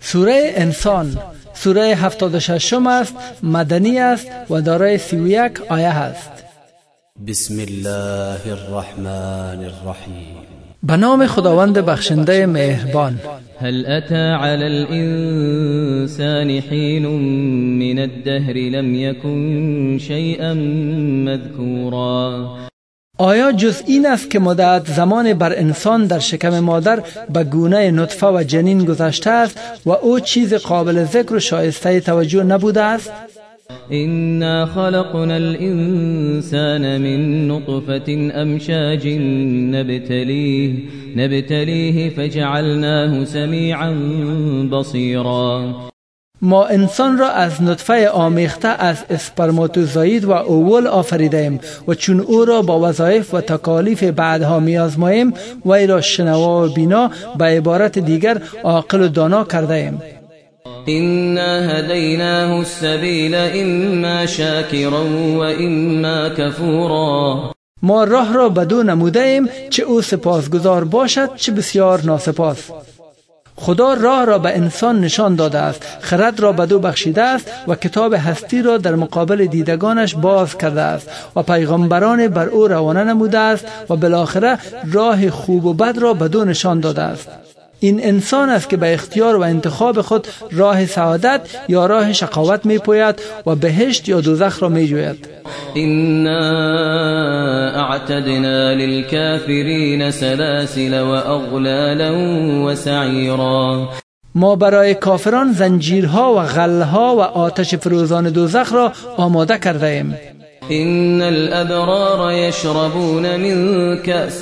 سوره انسان سوره 76 است، مدنی است و دارای 31 آیه است. بسم الله الرحمن الرحیم. به نام خداوند بخشنده مهربان. هل أتى على الإنسان حين من الدهر لم يكن شيئا مذكورا. آیا جز این است که مدت زمان بر انسان در شکم مادر به گونه نطفه و جنین گذشته است و او چیز قابل ذکر و شایسته توجه نبوده است؟ إنا خلقنا الإنسان من نطفة أمشاج نبتليه فجعلناه سميعا بصيرا. ما انسان را از نطفه آمیخته از اسپرماتوزوئید و اوول آفریدیم و چون او را با وظایف و تکالیف بعدها میازماییم وی را شنوا و بینا، به عبارت دیگر عاقل و دانا کرده ایم. إنا هديناه السبيل إما شاكرا وإما كفورا. ما راه را بدو نموده ایم چه او سپاسگزار باشد چه بسیار ناسپاس. خدا راه را به انسان نشان داده است، خرد را بدو بخشیده است و کتاب هستی را در مقابل دیدگانش باز کرده است و پیغمبران بر او روانه نموده است و بالاخره راه خوب و بد را بدو نشان داده است. این انسان است که به اختیار و انتخاب خود راه سعادت یا راه شقاوت می پوید و بهشت یا دوزخ را می جوید. إنا أعتدنا للكافرين سلاسل وأغلالا وسعيرا. ما برای کافران زنجیرها و غلها و آتش فروزان دوزخ را آماده کرده ایم. إن الأبرار يشربون من كأس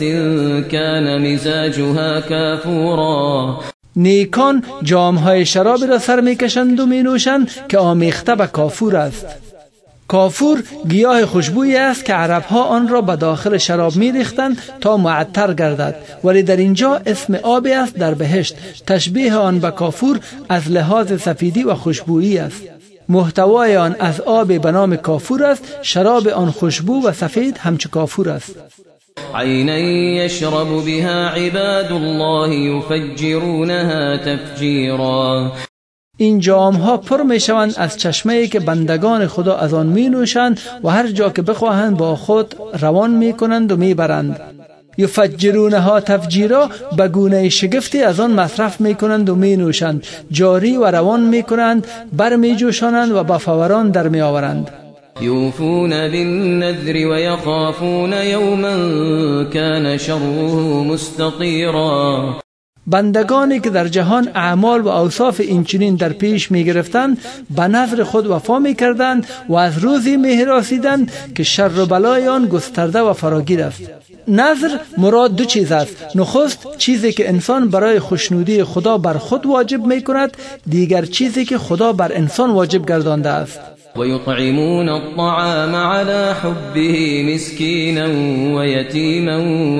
كان مزاجها كافورا. نیکان جامهای شرابی را سر میکشند و می نوشند که آمیخته به کافور است. کافور گیاه خوشبویی است که عربها آن را به داخل شراب می ریختند تا معطر گردد، ولی در اینجا اسم آبی است در بهشت. تشبیه آن به کافور از لحاظ سفیدی و خوشبویی است. محتوای آن از آب به نام کافور است، شراب آن خوشبو و سفید همچو کافور است. عینا یشرب بها عباد الله یفجرونها تفجیرا. این جامها پر می شوند از چشمه‌ای که بندگان خدا از آن می نوشند و هر جا که بخواهند با خود روان می کنند و می برند. یفجرونها تفجیرا، به گونه شگفتی از آن مصرف می کنند و می نوشند، جاری و روان می کنند، بر می جوشانند و به فوران در می آورند. یوفون بالنذر و یخافون یوما کان شره مستطیرا. بندگانی که در جهان اعمال و اوصاف اینچنین در پیش می گرفتند به نذر خود وفا می کردند و از روزی می هراسیدند که شر و بلای آن گسترده و فراگیر است. نذر مراد دو چیز است. نخست چیزی که انسان برای خوشنودی خدا بر خود واجب می کند، دیگر چیزی که خدا بر انسان واجب گردانده است. ويطعمون الطعام على حبه مسكينا ويتيما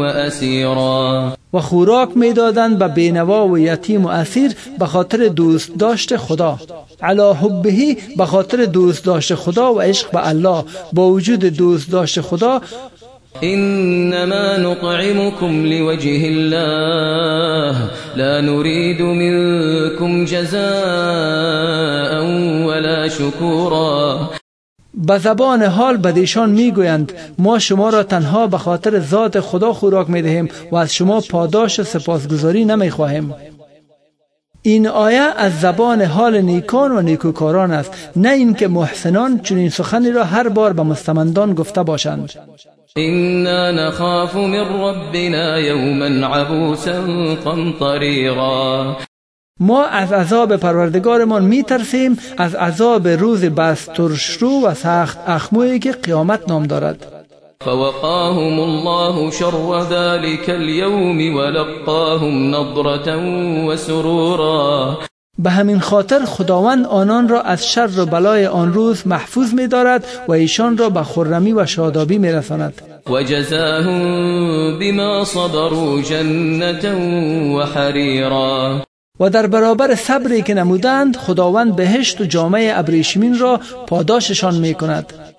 وأسيرا. و خوراک می دادند به بینوا و یتیم و اسیر به خاطر دوست داشت خدا. علی حبه به خاطر دوست داشت خدا و عشق به الله. با وجود دوست داشت خدا إنما نطعمكم لوجه الله لا نريد منكم جزاء ولا شكورا. به زبان حال بدیشان میگویند ما شما را تنها به خاطر ذات خدا خوراک میدهیم و از شما پاداش و سپاسگزاری نمیخواهیم. این آیه از زبان حال نیکان و نیکوکاران است، نه اینکه محسنان چون این سخنی را هر بار به مستمندان گفته باشند. إنا نخاف من ربنا يوما عبوسا قمطريرا. ما از عذاب پروردگارمان می ترسیم، از عذاب روز بس ترشرو و سخت اخمویی که قیامت نام دارد. فوقاهم الله شر ذلك اليوم ولقاهم نضرة وسرورا. به همین خاطر خداوند آنان را از شر و بلای آن روز محفوظ می دارد و ایشان را به خرمی و شادابی می رساند. وجزاهم بما صبروا جنة وحريرا. و در برابر صبری که نمودند خداوند بهشت و جامه ابریشمین را پاداششان می کند.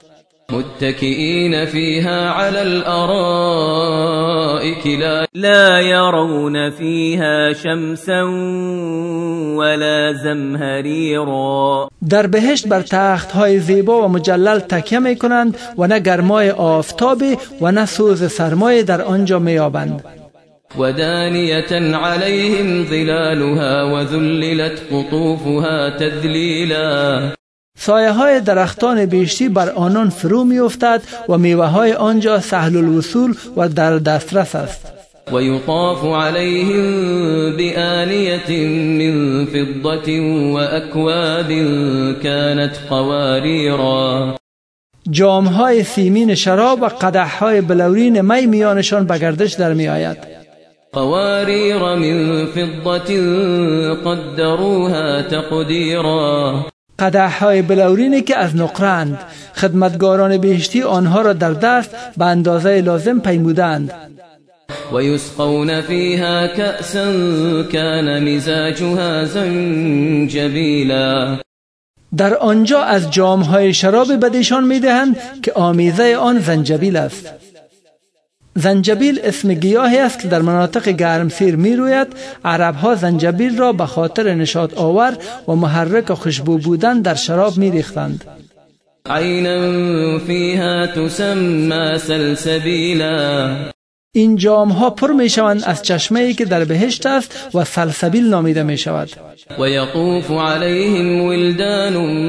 متكئين فيها على الأرائك لا يرون فيها شمسا ولا زمهريرا. در بهشت بر تخت های زیبا و مجلل تکیه می کنند و نه گرمای آفتابی و نه سوز سرمایه در آنجا می یابند. ودانية عليهم ظلالها وذللت قطوفها تذلیلا. سایه های درختان بهشتی بر آنان فرو می افتد و میوه های آنجا سهل الوصول و در دسترس است. و یطاف علیهم بآنیة من فضة و اکواب كانت قواریرا. جام های سیمین شراب و قدح های بلورین می میانشان به گردش در می آید. قواریر من فضة قدروها تقدیرا. قدح های بلورینی که از نقرند، خدمتگاران بهشتی آنها را در دست به اندازه لازم پیمودند. و یسقون فیها کأسا کان مزاجها زنجبیلا. در آنجا از جام های شراب بدیشان می دهند که آمیزه آن زنجبیل است. زنجبیل اسم گیاهی است که در مناطق گرمسیر می روید. عرب ها زنجبیل را به خاطر نشاط آور و محرک خوشبو بودن در شراب می ریختند. عینا فیها تسمى سلسبیلا. این جام ها پر می شوند از چشمه‌ای که در بهشت است و سلسبیل نامیده می شود. و یطوف علیهم ولدان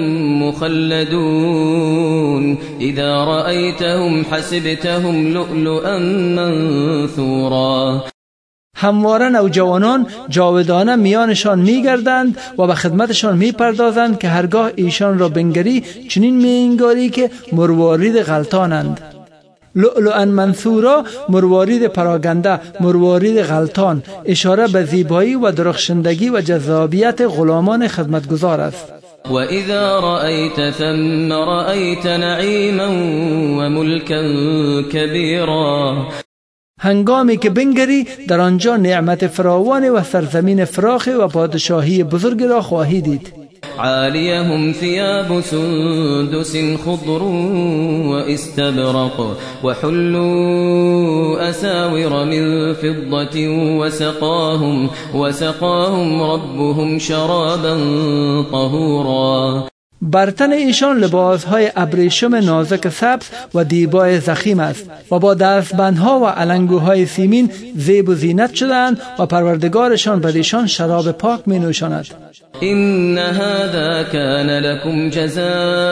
مخلدون اذا رأیتهم حسبتهم لؤلؤا منثورا. همواره نوجوانان جاودانه میانشان میگردند و به خدمتشان میپردازند که هرگاه ایشان را بنگری چنین میانگاری که مروارید غلطانند. لؤلؤا منثورا، مروارید پراگنده، مروارید غلطان، اشاره به زیبایی و درخشندگی و جذابیت غلامان خدمتگزار است. و اذا رأیت ثم رأیت نعیما و ملکا کبیرا. هنگامی که بنگری در آنجا نعمت فراوان و سرزمین فراخ و پادشاهی بزرگ را خواهی دید. عالیهم ثياب سندس خضر واستبرق وحلوا أساور من فضة وسقاهم ربهم شرابا طهورا. بر تن ایشان لباسهای ابریشم نازک سبز و دیبای ضخیم است و با دستبندها و علنگوهای سیمین زیب و زینت شدند و پروردگارشان بر ایشان شراب پاک می نوشاند. این هذا کان لکم جزاء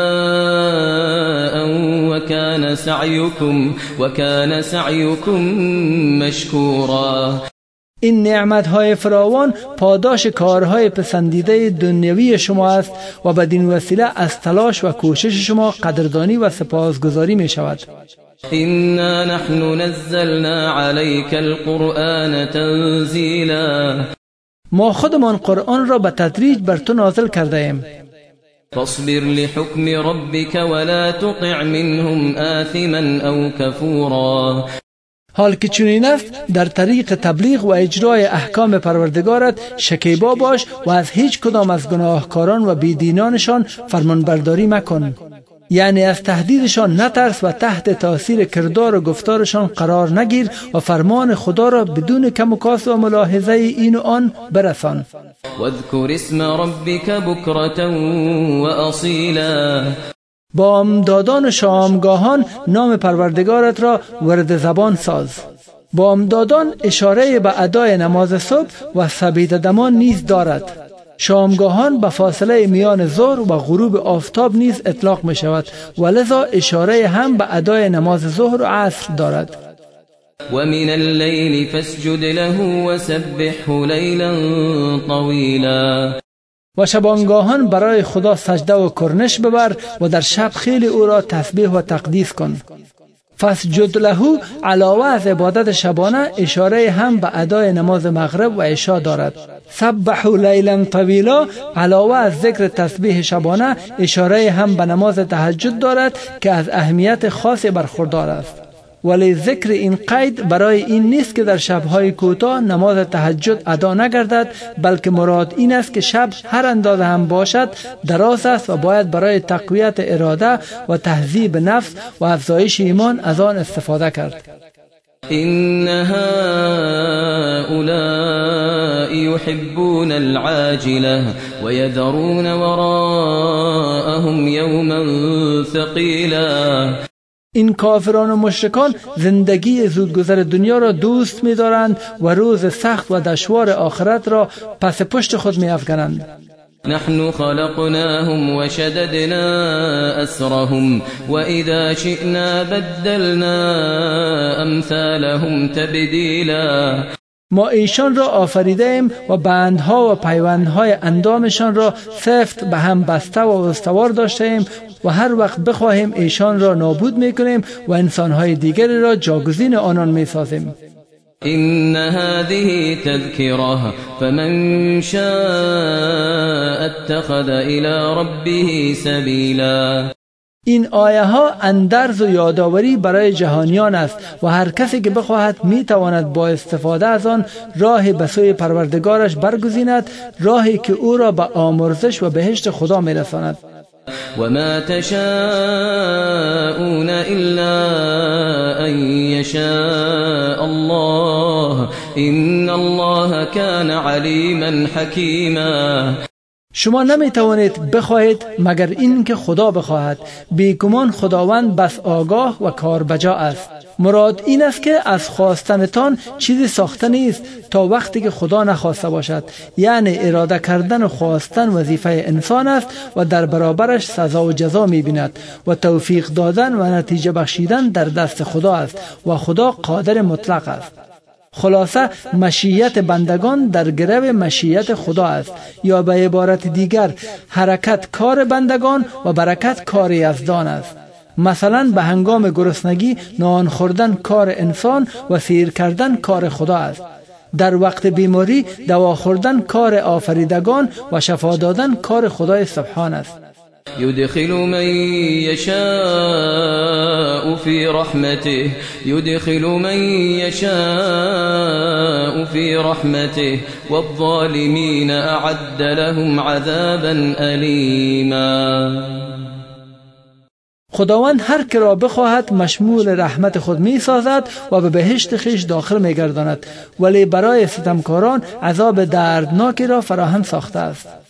و کان سعیکم مشکورا. این نعمتهای فراوان پاداش کارهای پسندیده دنیوی شما است و بدین وسیله از تلاش و کوشش شما قدردانی و سپاسگزاری می شود. إنا نحن نزلنا عليك القرآن تنزیلا. ما خودمان قرآن را به تدریج بر تو نازل کرده ایم. فاصبر لحكم ربك ولا تطع منهم آثما أو كفورا. حال که چنین است در طریق تبلیغ و اجرای احکام پروردگارت شکیبا باش و از هیچ کدام از گناهکاران و بیدینانشان فرمانبرداری مکن. یعنی از تهدیدشان نترس و تحت تاثیر کردار و گفتارشان قرار نگیر و فرمان خدا را بدون کم و کاست و ملاحظه این و آن برسان. واذکر اسم ربک بکرة و اصیلا. بامدادان و شامگاهان نام پروردگارت را ورد زبان ساز. بامدادان اشاره به ادای نماز صبح و سبیت دمان نیز دارد. شامگاهان به فاصله میان ظهر و غروب آفتاب نیز اطلاق می شود و لذا اشاره هم به ادای نماز ظهر و عصر دارد. و من اللیل فاسجد له و سبحه لیلا طویلا. و شبانگاهان برای خدا سجده و کرنش ببر و در شب خیلی او را تسبیح و تقدیس کن. فاسجد له علاوه از عبادت شبانه اشاره هم به ادای نماز مغرب و عشا دارد. سبحوا لیلا طویلا علاوه از ذکر تسبیح شبانه اشاره هم به نماز تهجد دارد که از اهمیت خاصی برخوردار است. ولی ذکر این قید برای این نیست که در شبهای کوتاه نماز تهجد ادا نگردد، بلکه مراد این است که شب هر اندازه هم باشد دراز است و باید برای تقویت اراده و تهذیب نفس و افزایش ایمان از آن استفاده کرد. إن هؤلاء يحبون العاجلة ويذرون وراءهم يوما ثقيلا. این کافران و مشرکان زندگی زودگذر دنیا را دوست می دارند و روز سخت و دشوار آخرت را پس پشت خود می افکنند. نحن خلقناهم وشددنا أسرهم وإذا شئنا بدلنا أمثالهم تبديلا. ما ایشان را آفریده ایم و بندها و پیوندهای اندامشان را سفت به هم بسته و استوار داشته ایم و هر وقت بخواهیم ایشان را نابود میکنیم و انسانهای دیگری را جاگزین آنان میسازیم. إن هذه تذكرة فمن شاء اتخذ إلى ربه سبيلا. این آیه ها اندرز و یادآوری برای جهانیان است و هر کسی که بخواهد میتواند با استفاده از آن راهی به سوی پروردگارش برگزیند، راهی که او را به آمرزش و بهشت خدا میرساند. وما تشاءون إلا أن يشاء الله إن الله كان عليما حكيما. شما نمی توانید بخواهید مگر این که خدا بخواهد. بیگمان خداوند بس آگاه و کاربجا است. مراد این است که از خواستنتان چیزی ساخته نیست تا وقتی که خدا نخواسته باشد، یعنی اراده کردن و خواستن وظیفه انسان است و در برابرش سزا و جزا می بیند و توفیق دادن و نتیجه بخشیدن در دست خدا است و خدا قادر مطلق است. خلاصه مشیت بندگان در گرو مشیت خدا است، یا به عبارت دیگر حرکت کار بندگان و برکت کار یزدان است. مثلا به هنگام گرسنگی نان خوردن کار انسان و سیر کردن کار خدا است. در وقت بیماری دوا خوردن کار آفریدگان و شفا دادن کار خدای سبحان است. يدخل من يشاء في رحمته يدخل من يشاء في رحمته والظالمين أعد لهم عذابا أليما. خداوند هر که را بخواهد مشمول رحمت خود می سازد و به بهشت خویش داخل می گرداند، ولی برای ستمکاران عذاب دردناکی را فراهم ساخته است.